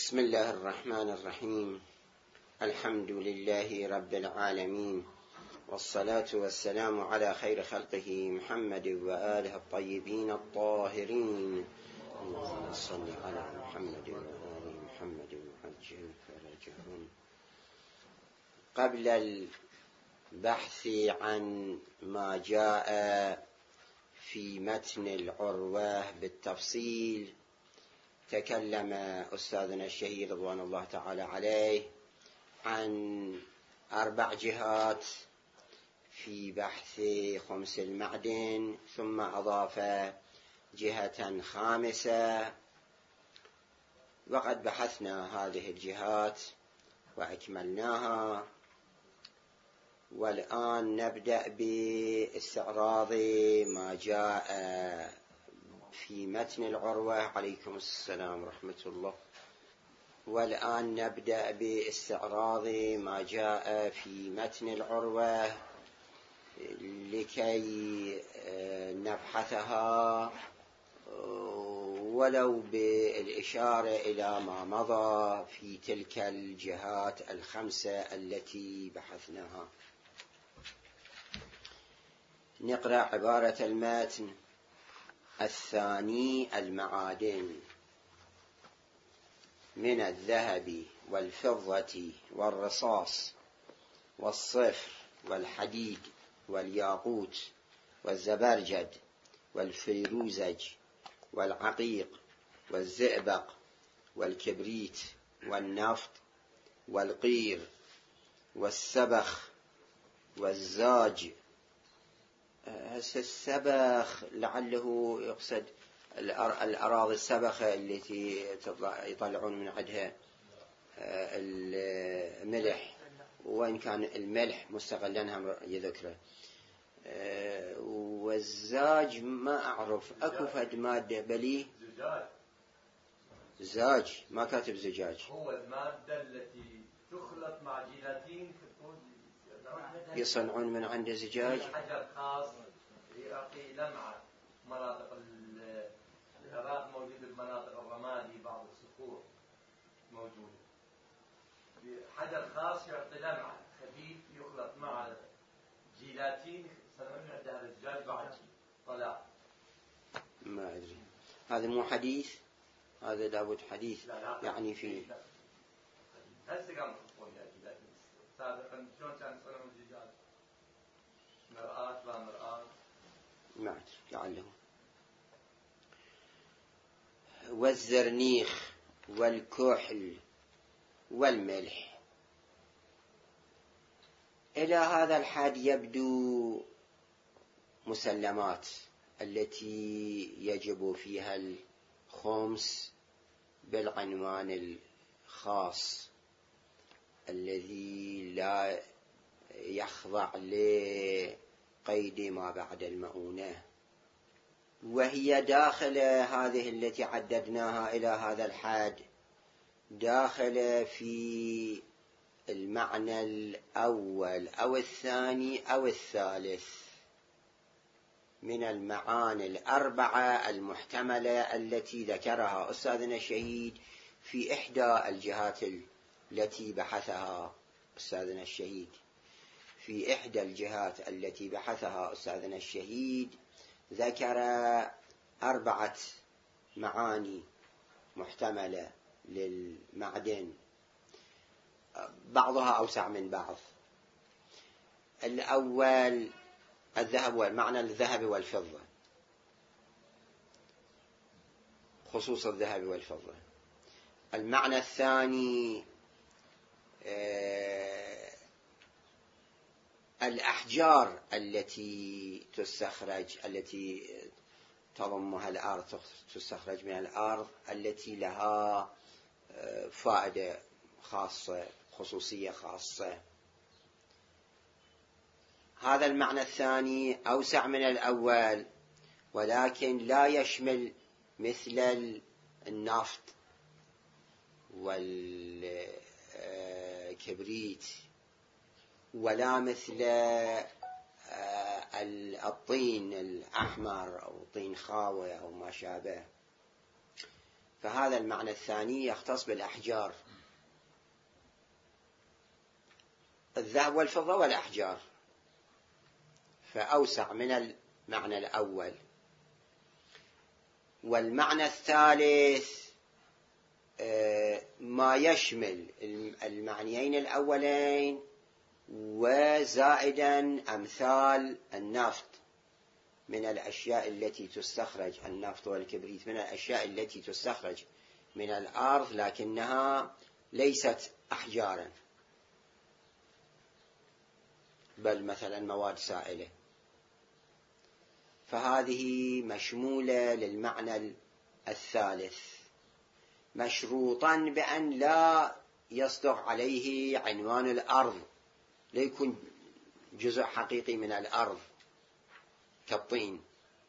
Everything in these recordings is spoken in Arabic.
بسم الله الرحمن الرحيم. الحمد لله رب العالمين، والصلاة والسلام على خير خلقه محمد وآله الطيبين الطاهرين. اللهم صل على محمد وآل محمد وعجل فرجهم. قبل البحث عن ما جاء في متن العروة بالتفصيل، تكلم أستاذنا الشهيد رضوان الله تعالى عليه عن 4 جهات في بحث خمس المعدن، ثم أضاف جهة خامسة، وقد بحثنا هذه الجهات وأكملناها. والآن نبدأ باستعراض ما جاء في متن العروة. عليكم السلام ورحمة الله. والآن نبدأ باستعراض ما جاء في متن العروة لكي نبحثها ولو بالإشارة إلى ما مضى في تلك الجهات الخمسة التي بحثناها. نقرأ عبارة المتن. الثاني: المعادن من الذهب والفضة والرصاص والصفر والحديد والياقوت والزبرجد والفيروزج والعقيق والزئبق والكبريت والنفط والقير والسبخ والزاج. السبخ لعله يقصد الأراضي السبخة التي يطلعون من عندها الملح، وإن كان الملح مستغلنها يذكره. والزاج ما أعرف، أكو فد مادة بلي زاج، ما كاتب زجاج. هو المادة التي تخلط مع جيلاتين يصنعون من عنده زجاج. حجر خاص يعطي لمعة. مناطق العراق موجود بمناطق الرمادي، بعض الصخور موجودة. حجر خاص يعطي لمعة خفيف يخلط مع جيلاتين، يصنعون عندها الزجاج بعد طلع. ما أدري، هذا مو حديث، هذا لابد حديث. لا يعني في هسه قام يخطون جيلاتين سابقا شلون كان يصنعون الزجاج؟ مرآة لا مرآة ما أدري لعله. والزرنيخ والكحل والملح. إلى هذا الحد يبدو مسلمات التي يجب فيها الخمس بالعنوان الخاص الذي لا يخضع لقيد ما بعد المؤونة، وهي داخلة هذه التي عددناها إلى هذا الحد، داخلة في المعنى الأول أو الثاني أو الثالث من المعاني 4 المحتملة التي ذكرها أستاذنا الشهيد في إحدى الجهات التي بحثها أستاذنا الشهيد. في إحدى الجهات التي بحثها أستاذنا الشهيد ذكر 4 معاني محتملة للمعدن، بعضها أوسع من بعض. الأول الذهب، والمعنى الذهب والفضة، خصوص الذهب والفضة. المعنى الثاني الأحجار التي تستخرج، التي تضمها الأرض، تستخرج من الأرض، التي لها فائدة خاصة، خصوصية خاصة. هذا المعنى الثاني أوسع من الأول، ولكن لا يشمل مثل النفط والكبريت، ولا مثل الطين الأحمر أو طين خاوة أو ما شابه. فهذا المعنى الثاني يختص بالأحجار، الذهب والفضة والأحجار، فأوسع من المعنى الأول. والمعنى الثالث ما يشمل المعنيين الأولين وزائدا أمثال النفط من الأشياء التي تستخرج، النفط والكبريت من الأشياء التي تستخرج من الأرض لكنها ليست أحجارا بل مثلا مواد سائلة، فهذه مشمولة للمعنى الثالث، مشروطا بأن لا يصدق عليه عنوان الأرض، ليكون جزء حقيقي من الأرض كالطين.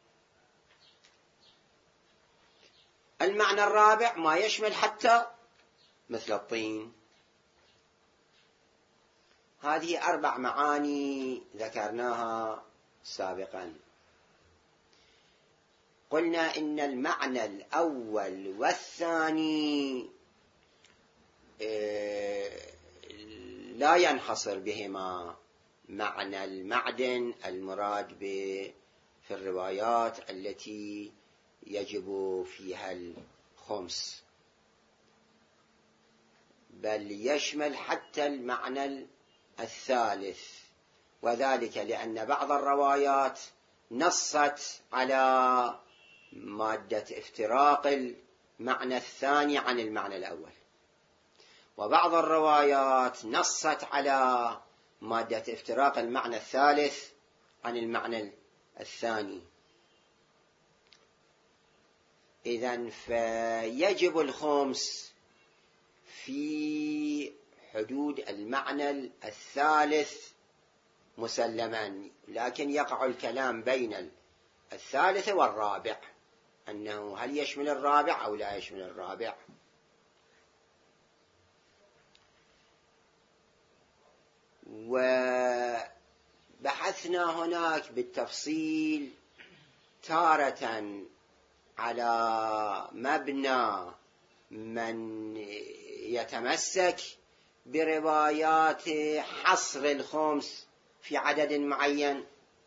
المعنى الرابع ما يشمل حتى مثل الطين. هذه 4 معاني ذكرناها سابقا. قلنا إن المعنى الأول والثاني لا ينحصر بهما معنى المعدن المراد في الروايات التي يجب فيها الخمس، بل يشمل حتى المعنى الثالث، وذلك لأن بعض الروايات نصت على مادة افتراق المعنى الثاني عن المعنى الأول، وبعض الروايات نصت على مادة افتراق المعنى الثالث عن المعنى الثاني. إذن فيجب الخمس في حدود المعنى الثالث مسلما، لكن يقع الكلام بين الثالث والرابع، أنه هل يشمل الرابع أو لا يشمل الرابع. وبحثنا هناك بالتفصيل تارة على مبنى من يتمسك بروايات حصر الخمس في عدد معين،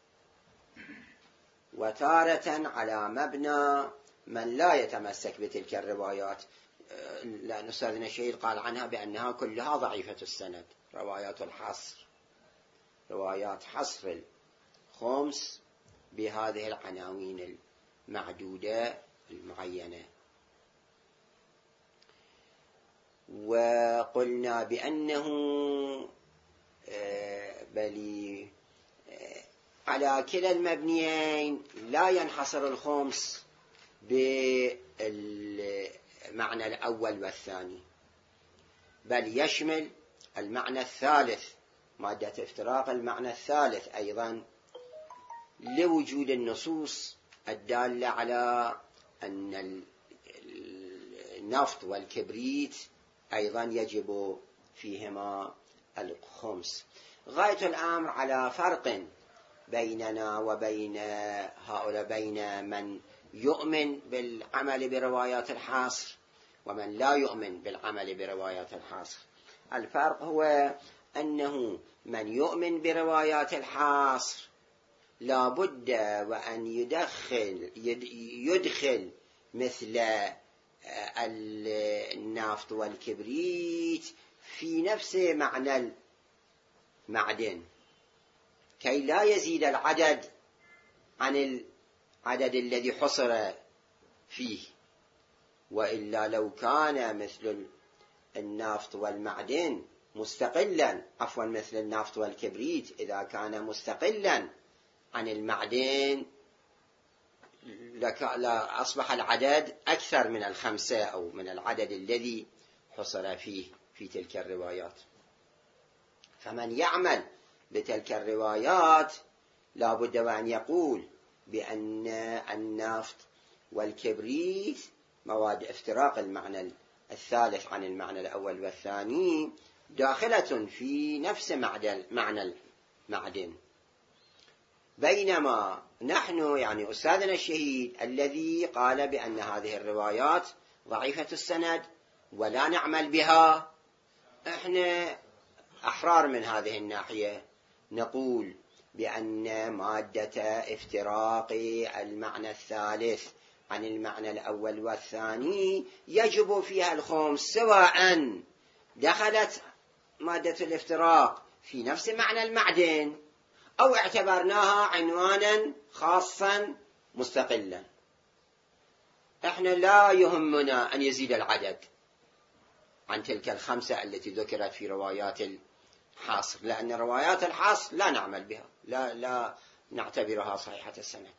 وتارة على مبنى من لا يتمسك بتلك الروايات، لأن أستاذنا الشهيد قال عنها بأنها كلها ضعيفة السند، روايات الحصر، روايات حصر الخمس بهذه العناوين المعدودة المعينة. وقلنا بأنه بل على كلا المبنيين لا ينحصر الخمس بالمعنى الأول والثاني، بل يشمل المعنى الثالث، مادة افتراق المعنى الثالث أيضا، لوجود النصوص الدالة على أن النفط والكبريت أيضا يجب فيهما الخمس. غاية الأمر على فرق بيننا وبين هؤلاء، بين من يؤمن بالعمل بروايات الحصر ومن لا يؤمن بالعمل بروايات الحصر. الفرق هو أنه من يؤمن بروايات الحصر لا بد وأن يدخل مثل النفط والكبريت في نفس معنى المعدن كي لا يزيد العدد عن العدد الذي حصر فيه، وإلا لو كان مثل النفط والمعدن مستقلا، عفوا مثل النفط والكبريت إذا كان مستقلا عن المعدن أصبح العدد أكثر من 5 أو من العدد الذي حصر فيه في تلك الروايات. فمن يعمل بتلك الروايات لا بد وأن يقول بأن النفط والكبريت مواد افتراق المعنى الثالث عن المعنى الأول والثاني داخلة في نفس معنى المعدن، بينما نحن يعني أستاذنا الشهيد الذي قال بأن هذه الروايات ضعيفة السند ولا نعمل بها، احنا أحرار من هذه الناحية. نقول بأن مادة افتراق المعنى الثالث عن المعنى الأول والثاني يجب فيها الخمس، سواء دخلت مادة الافتراق في نفس معنى المعدن أو اعتبرناها عنوانا خاصا مستقلا. احنا لا يهمنا أن يزيد العدد عن تلك الخمسة التي ذكرت في روايات الحاصر، لأن روايات الحاصر لا نعمل بها، لا نعتبرها صحيحة السند.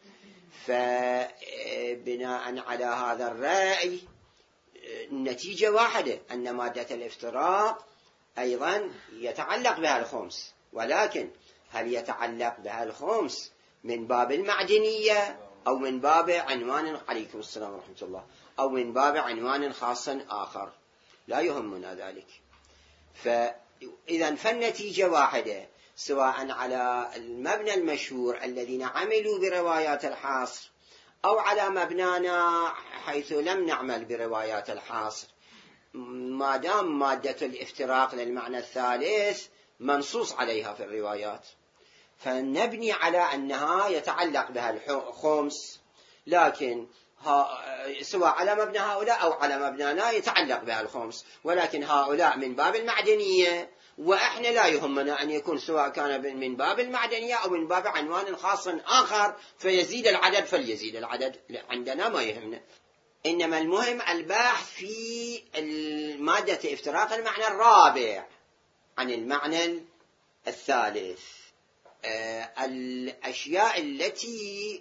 فبناء على هذا الرأي النتيجة واحدة، أن مادة الافتراق أيضا يتعلق بها الخمس، ولكن هل يتعلق بها الخمس من باب المعدنية أو من باب عنوان، عليكم السلام ورحمة الله، أو من باب عنوان خاص آخر، لا يهمنا ذلك. فإذا فالنتيجة واحدة، سواء على المبنى المشهور الذين عملوا بروايات الحاصر أو على مبنانا حيث لم نعمل بروايات الحاصر، ما دام مادة الافتراق للمعنى الثالث منصوص عليها في الروايات، فنبني على أنها يتعلق بها الخمس، لكن سواء على مبنى هؤلاء أو على مبنانا يتعلق بها الخمس، ولكن هؤلاء من باب المعدنية، وإحنا لا يهمنا أن يكون سواء كان من باب المعدنية أو من باب عنوان خاص آخر فيزيد العدد فليزيد العدد، عندنا ما يهمنا. إنما المهم البحث في المادة افتراق المعنى الرابع عن المعنى الثالث. الأشياء التي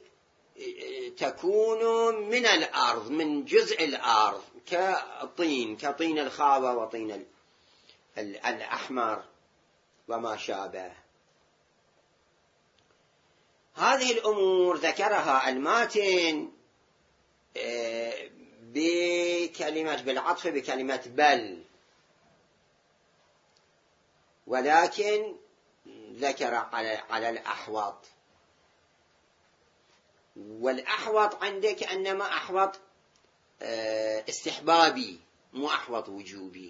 تكون من الأرض، من جزء الأرض، كطين الخاوة وطين الأحمر وما شابه، هذه الأمور ذكرها الماتن بالعطف بكلمة بل، ولكن ذكر على الأحوط، والأحوط عندك أنما أحوط استحبابي مو أحوط وجوبي.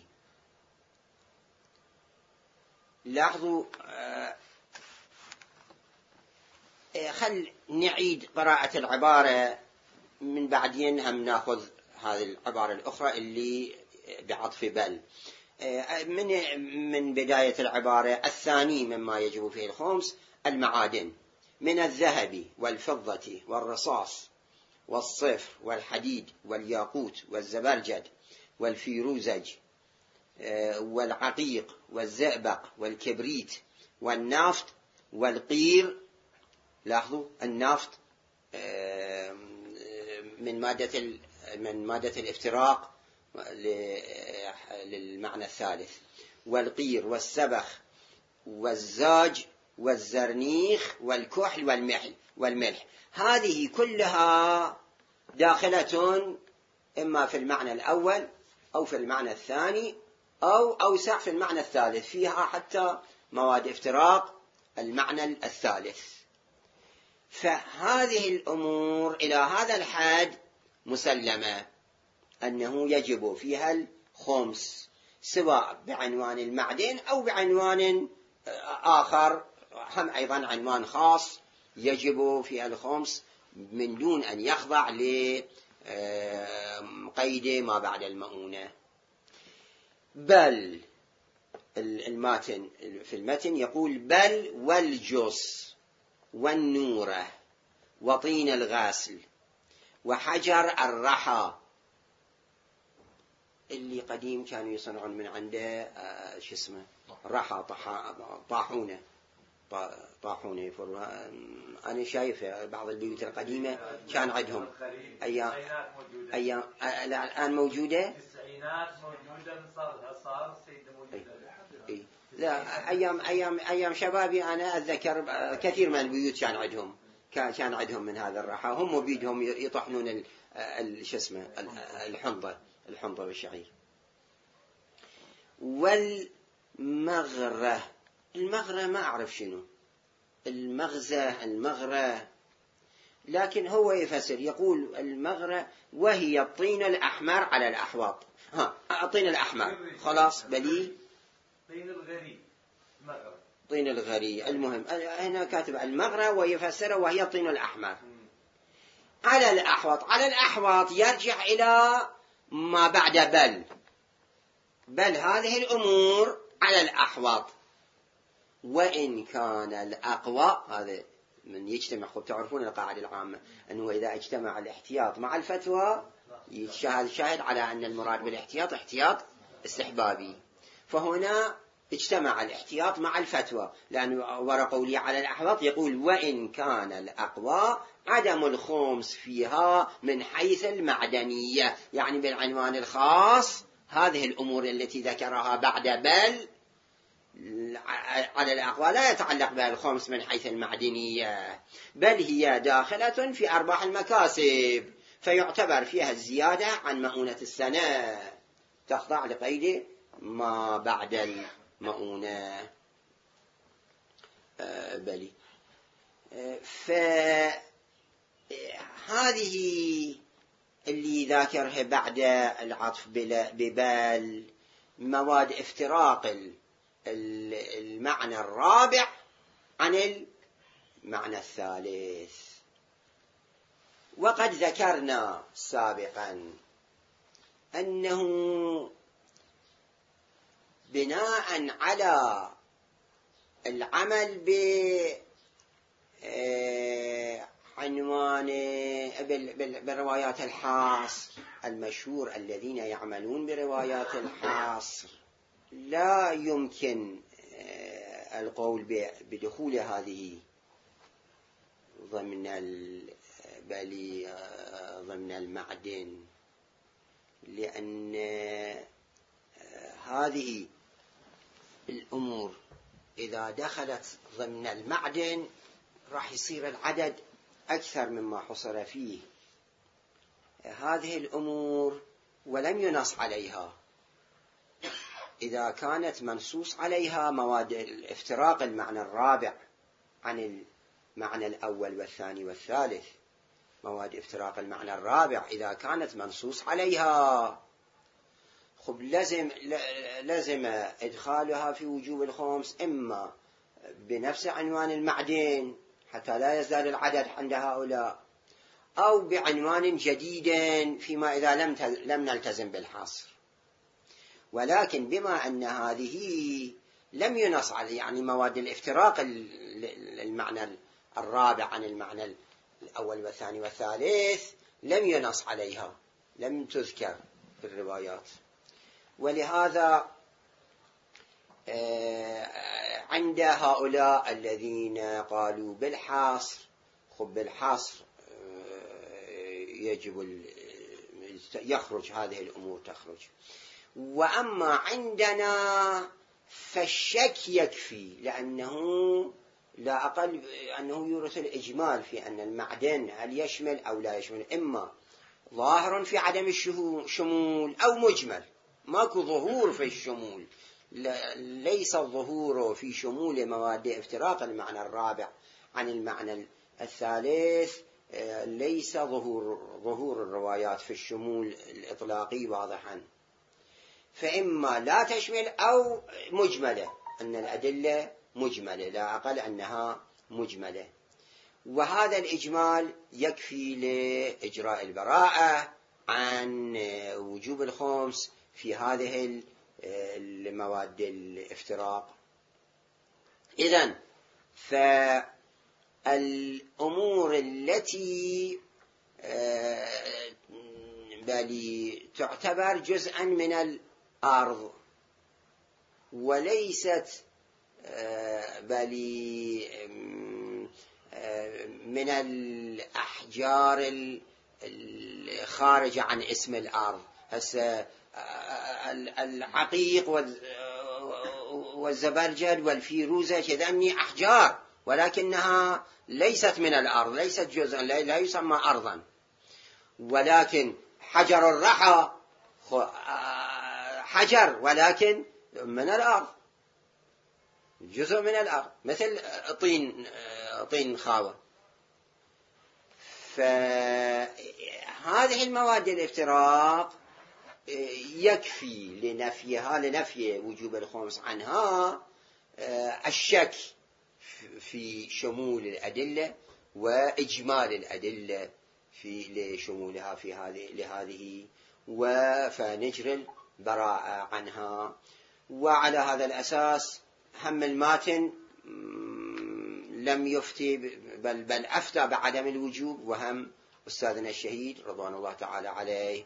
لاحظوا، خل نعيد قراءة العبارة من بعدين هم ناخذ هذه العبارة الأخرى اللي بعطف بل. من بداية العبارة: الثاني مما يجب فيه الخمس المعادن من الذهب والفضة والرصاص والصفر والحديد والياقوت والزبرجد والفيروزج والعقيق والزئبق والكبريت والنافط والقير. لاحظوا النافط من مادة الافتراق للمعنى الثالث، والقير والسبخ والزاج والزرنيخ والكحل والملح، هذه كلها داخلة إما في المعنى الأول أو في المعنى الثاني أو أوسع في المعنى الثالث، فيها حتى مواد افتراق المعنى الثالث. فهذه الأمور إلى هذا الحد مسلمة أنه يجب فيها الخمس، سواء بعنوان المعدن أو بعنوان آخر، هم أيضا عنوان خاص يجب فيها الخمس من دون أن يخضع لقيد ما بعد المؤونة. بل الماتن في المتن يقول: بل والجص والنورة وطين الغاسل وحجر الرحى، اللي قديم كانوا يصنعون من عنده شو اسمه رحى، طاحونة أنا شايفة بعض البيوت القديمة كان عندهم أيام الآن موجودة. لا، أيام شبابي أنا أتذكر كثير من البيوت كان عندهم من هذا الرحى، هم بيدهم يطحنون شو اسمه الحنطة والشعير. والمغرة، المغرة ما أعرف شنو المغزى، المغرة لكن هو يفسر يقول المغرة وهي الطين الأحمر على الأحواض. الطين الأحمر خلاص بلي طين الغري مغرة. طين الغري المهم هنا كاتب المغرة ويفسره وهي الطين الأحمر على الأحواض. على الأحواض يرجع إلى ما بعد بل هذه الأمور على الأحواض. وإن كان الأقوى هذا من يجتمع، تعرفون القاعدة العامة أنه إذا اجتمع الاحتياط مع الفتوى يشاهد على أن المراد بالاحتياط احتياط استحبابي. فهنا اجتمع الاحتياط مع الفتوى، لأن ورقولي على الأحواض يقول وإن كان الأقوى عدم الخمس فيها من حيث المعدنية، يعني بالعنوان الخاص هذه الأمور التي ذكرها بعد بل على الأقوى لا يتعلق بها الخمس من حيث المعدنية، بل هي داخلة في أرباح المكاسب، فيعتبر فيها الزيادة عن مؤونة السنة، تخضع لقيد ما بعد المؤونة. بلي فهذه اللي ذاكرها بعد العطف ببال مواد افتراق المعنى الرابع عن المعنى الثالث. وقد ذكرنا سابقا أنه بناء على العمل بعنوان بروايات الحاصر المشهور، الذين يعملون بروايات الحاصر لا يمكن القول بدخول هذه ضمن المعدن، لأن هذه الأمور إذا دخلت ضمن المعدن راح يصير العدد أكثر مما حصر فيه. هذه الأمور ولم ينص عليها، إذا كانت منصوص عليها مواد الافتراق المعنى الرابع عن المعنى الأول والثاني والثالث، مواد افتراق المعنى الرابع إذا كانت منصوص عليها خب لازم إدخالها في وجوب الخمس إما بنفس عنوان المعدن حتى لا يزداد العدد عند هؤلاء، أو بعنوان جديد فيما إذا لم نلتزم بالحصر. ولكن بما أن هذه لم ينص على يعني مواد الافتراق المعنى الرابع عن المعنى الأول والثاني والثالث لم ينص عليها، لم تذكر في الروايات، ولهذا عند هؤلاء الذين قالوا بالحصر خب بالحصر يجب يخرج هذه الأمور تخرج. وأما عندنا فالشك يكفي، لأنه لا أقل أنه يورث الإجمال في أن المعدن هل يشمل أو لا يشمل، إما ظاهر في عدم الشمول أو مجمل، ماكو ظهور في الشمول، ليس الظهور في شمول مواد افتراق المعنى الرابع عن المعنى الثالث، ليس ظهور الروايات في الشمول الإطلاقي واضحا، فإما لا تشمل أو مجملة، أن الأدلة مجملة لا أقل أنها مجملة. وهذا الإجمال يكفي لإجراء البراءة عن وجوب الخمس في هذه المواد الافتراق. إذن فالأمور التي بل تعتبر جزءا من الأرض وليست بل من الأحجار الخارجة عن اسم الأرض، هسه العقيق والزبرجد والفيروزة كذا أحجار ولكنها ليست من الأرض، ليست جزءا، لا يسمى أرضا. ولكن حجر الرحى حجر ولكن من الأرض، جزء من الأرض، مثل طين خاوة. فهذه المواد الافتراق يكفي لنفي وجوب الخمس عنها الشك في شمول الأدلة وإجمال الأدلة لشمولها في لهذه، فنجري البراءة عنها. وعلى هذا الأساس هم الماتن لم يفتي بل أفتى بعدم الوجوب، وهم أستاذنا الشهيد رضوان الله تعالى عليه.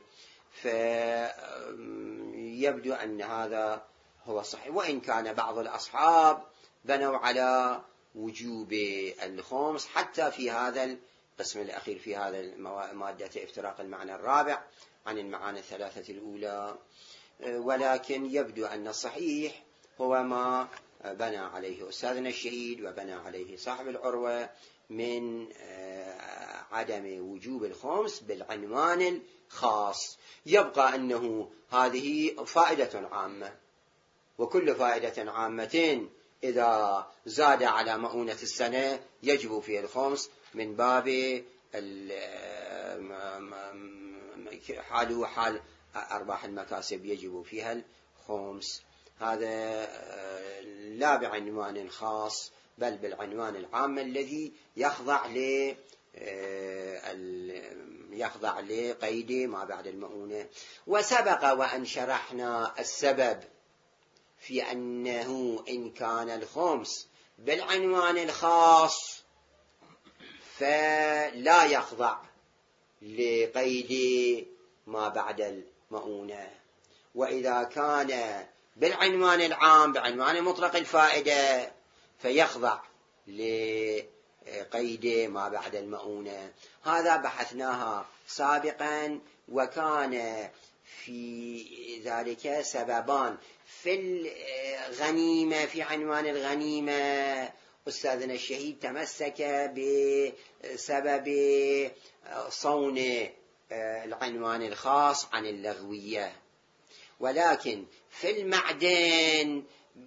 فيبدو أن هذا هو صحيح، وإن كان بعض الأصحاب بنوا على وجوب الخمس حتى في هذا القسم الأخير، في هذا مادة افتراق المعنى الرابع عن المعاني الثلاثة الأولى. ولكن يبدو أن الصحيح هو ما بنى عليه أستاذنا الشهيد وبنى عليه صاحب العروة من عدم وجوب الخمس بالعنوان الخاص. يبقى أنه هذه فائدة عامة، وكل فائدة عامة إذا زاد على مؤونة السنة يجب فيه الخمس من باب حال أرباح المكاسب يجب فيها الخمس. هذا لا بعنوان خاص بل بالعنوان العام الذي يخضع لقيد ما بعد المؤونة. وسبق وأن شرحنا السبب في أنه إن كان الخمس بالعنوان الخاص فلا يخضع لقيد ما بعد المؤونة، وإذا كان بالعنوان العام بعنوان مطلق الفائدة فيخضع لقيد ما بعد المؤونة. هذا بحثناها سابقا، وكان في ذلك سببان. في الغنيمة، في عنوان الغنيمة أستاذنا الشهيد تمسك بسبب صون العنوان الخاص عن اللغوية، ولكن في المعدن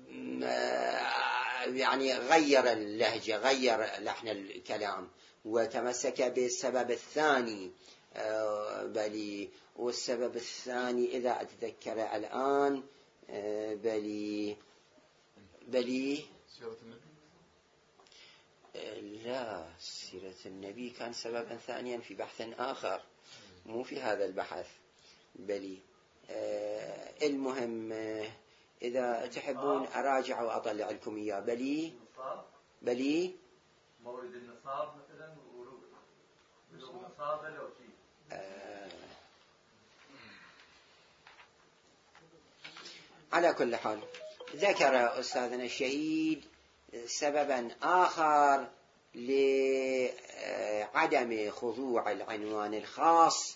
يعني غير اللهجة، غير لحن الكلام وتمسك بالسبب الثاني. والسبب الثاني إذا أتذكر الآن سيرة النبي. لا، سيرة النبي كان سببا ثانيا في بحث آخر، مو في هذا البحث. المهم إذا تحبون أراجع وأطلع لكم إياه. مورد النصاب مثلا، بلوغ النصاب لو شيء. على كل حال ذكر أستاذنا الشهيد سببا آخر لعدم خضوع العنوان الخاص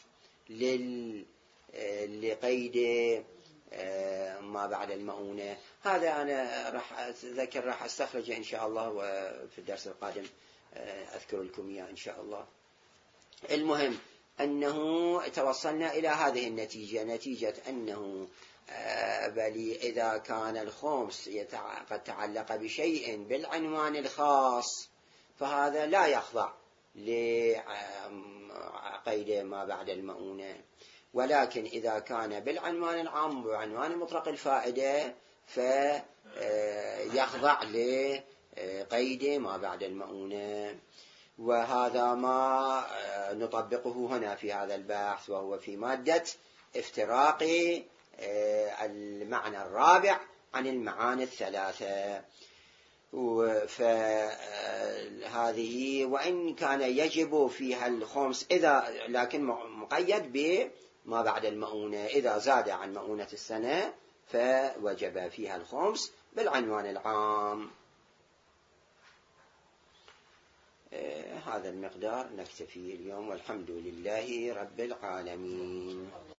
لقيد ما بعد المؤونة. هذا أنا راح أستخرجه إن شاء الله، وفي الدرس القادم أذكر لكم إياه إن شاء الله. المهم أنه توصلنا إلى هذه النتيجة، نتيجة أنه إذا كان الخمس قد تعلق بشيء بالعنوان الخاص فهذا لا يخضع لقيد ما بعد المؤونة، ولكن إذا كان بالعنوان العام وعنوان مطلق الفائدة فيخضع لقيد ما بعد المؤونة. وهذا ما نطبقه هنا في هذا البحث، وهو في مادة افتراق المعنى الرابع عن المعاني الثلاثة. فهذه وإن كان يجب فيها الخمس لكن مقيد بما بعد المؤونة، إذا زاد عن مؤونة السنة فوجب فيها الخمس بالعنوان العام. هذا المقدار نكتفي اليوم، والحمد لله رب العالمين.